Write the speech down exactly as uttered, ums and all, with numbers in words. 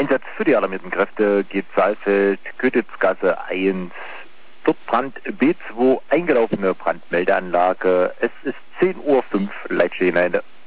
Einsatz für die alarmierten Kräfte geht Saalfeld, Kötitzgasse eins. Dort Brand B zwei, eingelaufene Brandmeldeanlage. Es ist zehn Uhr fünf, Leitstelle hinein.